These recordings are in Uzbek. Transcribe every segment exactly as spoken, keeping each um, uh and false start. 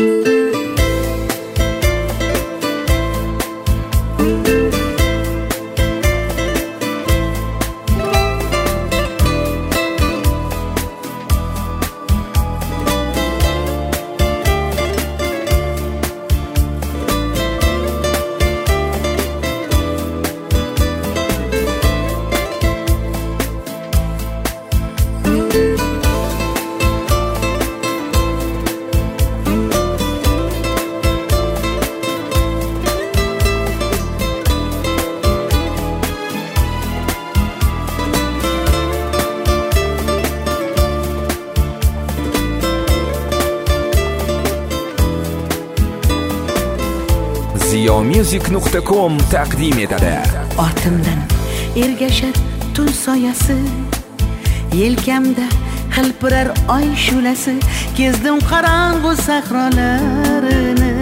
ziyomusic nuqta com taqdim etadi. Ortimdan ergashar tun soyasi, yelkamda hilpirar oy shulasi, kezdim qorong'u sahrolarini.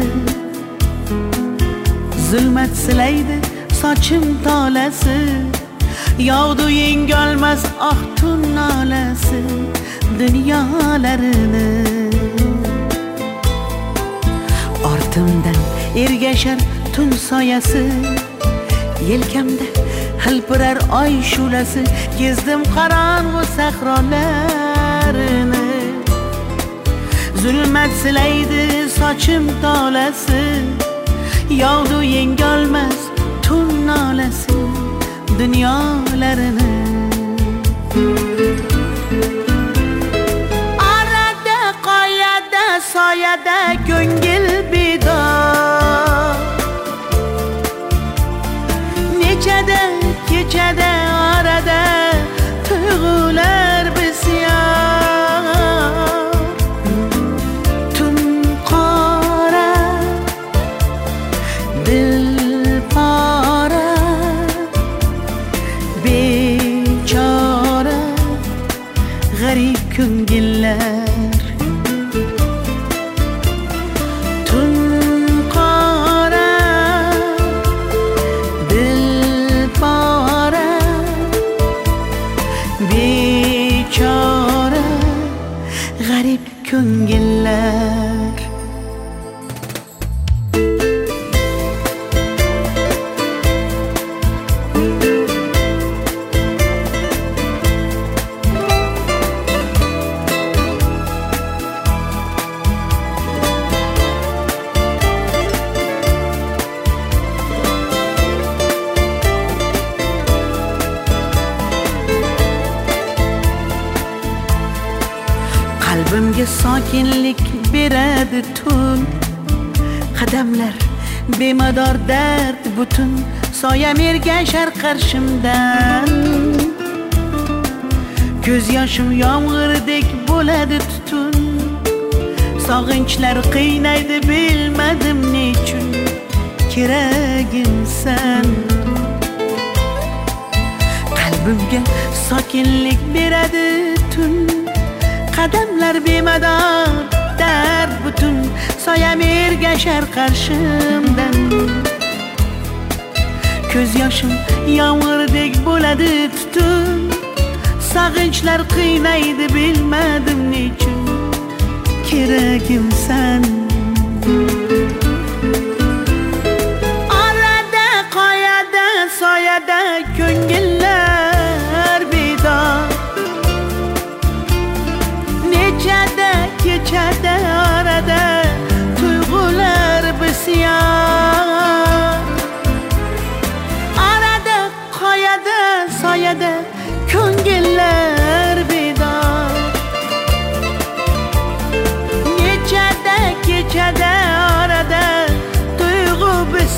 Zulmat silaydi sochim tolasi, yog'du yengolmas ah tun nolasi dunyolarini. Ortimdan ergashar tun soyasi, yelkamda hilpirar oy shulasi, kezdim qorong'u sahrolarini. Zulmat silaydi sochim tolasi, yog'du yengolmas tun nolasi dunyolarini. Arada qoyada soyada ko'ngil bedor, nechada kechada orada tuyg'ular bisyor. Tun qora dil pora, bechora g'arib ko'ngillar. Bechora g'arib ko'ngillar. Qalbimga sokinlik beradi tun, qadamlar bemador dard butun, soyam ergashar qarshimdan. Ko'z yoshim yomg'irdek bo'ladi tutun, sog'inchlar qiynaydi bilmadim nechun, keragimsan. Qalbimga sokinlik beradi tun, qadamlar bemador dard butun, soyam ergashar qarshimdan. Ko'z yoshim yomg'irdek bo'ladi tutun, sog'inchlar qiynaydi bilmadim nechun, keragimsan. Orada qoyada soyada ko'ngillar bedor, nechada kechada orada tuyg'ular bisyor. Orada qoyada soyada ko'ngillar bedor, nechada kechada orada tuyg'u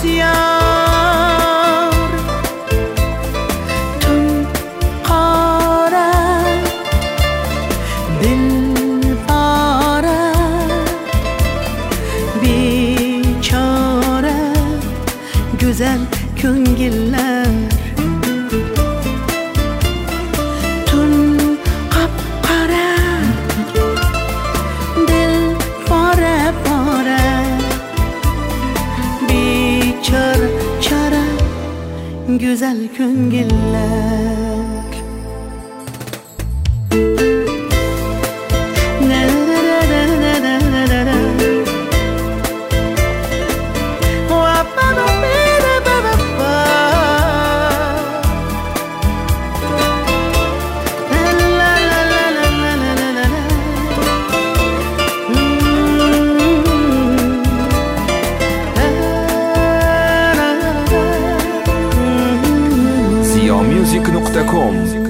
bisyor. Tun qora dil pora, bechora go'zal ko'ngillar. Tun qop-qora dil pora pora, bechora chora go'zal ko'ngillar. music nuqta com